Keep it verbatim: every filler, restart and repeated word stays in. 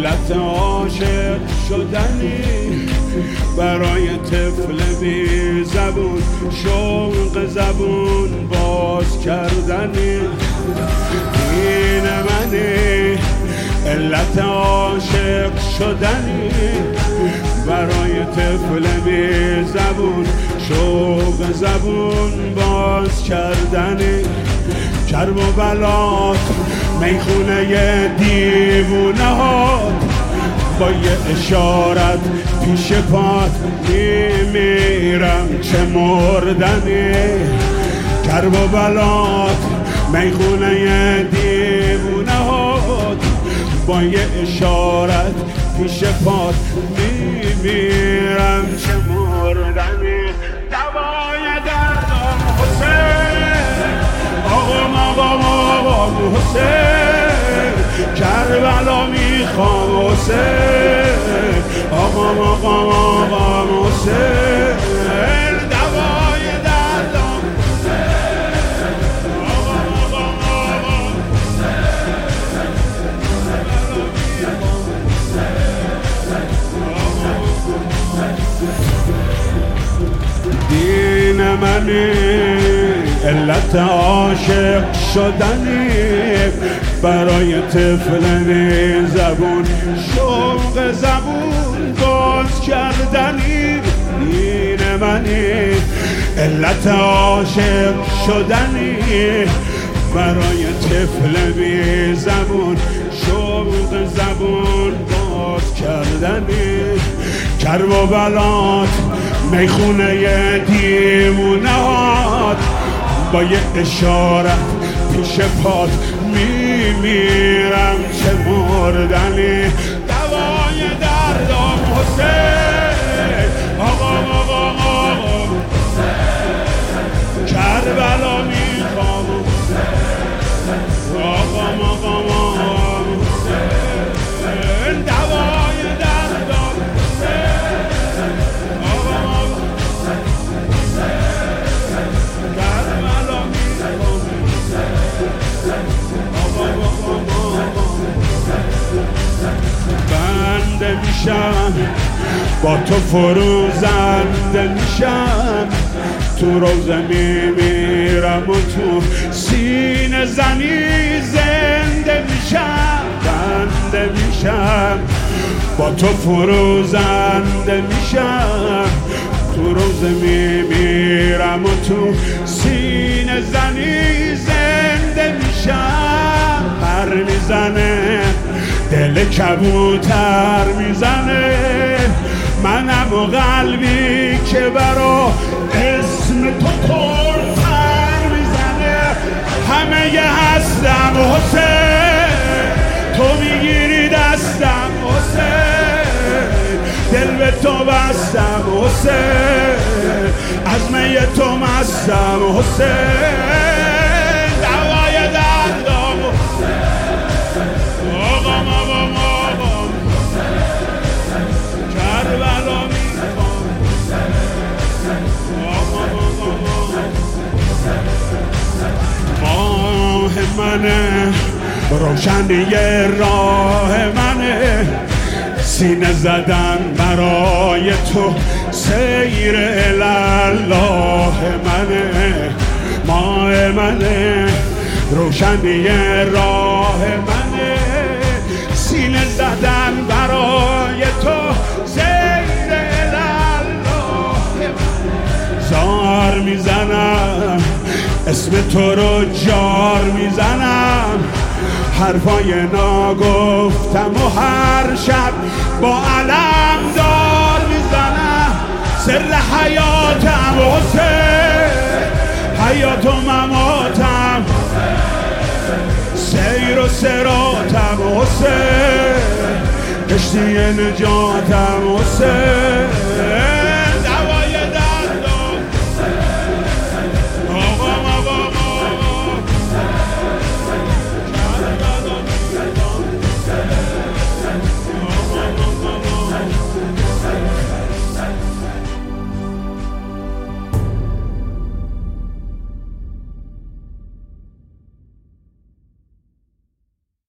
علت عاشق شدنی برای طفل بی زبون، شوق زبون باز کردنی. این منی علت عاشق شدنی برای طفل بی زبون، شوق زبون باز کردنی. کرب و بلات میخونه دیوونه هات، با یه اشارت پیش پات میمیرم چه مردنی. کرب و بلات میخونه دیوونه هات، با یه اشارت پیش پات میمیرم چه مردنی. دوای دردم حسین، آقام آقام آقام حسین، کربلا میخوام حسین، آقام آقام آقام حسین. دوای دردم حسین، آقام آقام آقام دین منی علت عاشق شدنی برای طفل بی زبون، شوق زبون باز کردنی. دین منی علت عاشق شدنی برای طفل بی زبون، شوق زبون باز کردنی. کرب و بلات میخونه دیوونهات، با یه اشارت پیش پات میمیرم چه مردنی. دوای دردم حسین، آقام آقام آقام کربلا میخوام، آقام آقام آقام دوای دردم حسین، آقام آقام کربلا میخوام، آقام آقام آقام. بنده میشم با تو فروزنده میشم، تو روزه میمیرم و تو سینه زنی زنده میشم. بنده میشم با تو فروزنده میشم، تو روزه میمیرم و تو سینه زنی زنده میشم. پر میزنه دل کبوتر میزنه، منم و قلبی که برا اسم تو ترتر میزنه. همه ی هستم حسین، تو میگیری دستم حسین، دل به تو بستم حسین، از می تو مستم حسین. دوای دردم آقام آقام آقام کربلا میخوام، آقام آقام ماه منه، روشنی راه منه، سینه زدن برای تو سیر الله منه. ماه منه، روشنی راه منه، سینه زدن برای تو سیر الله منه. زار میزنم اسم تو رو جار میزنم، حرفای ناگفتم و هر شب با علم دار میزنم. سر حیاتم حسین، حیات و مماتم، سیر و سراتم حسین، کشتی نجاتم حسین.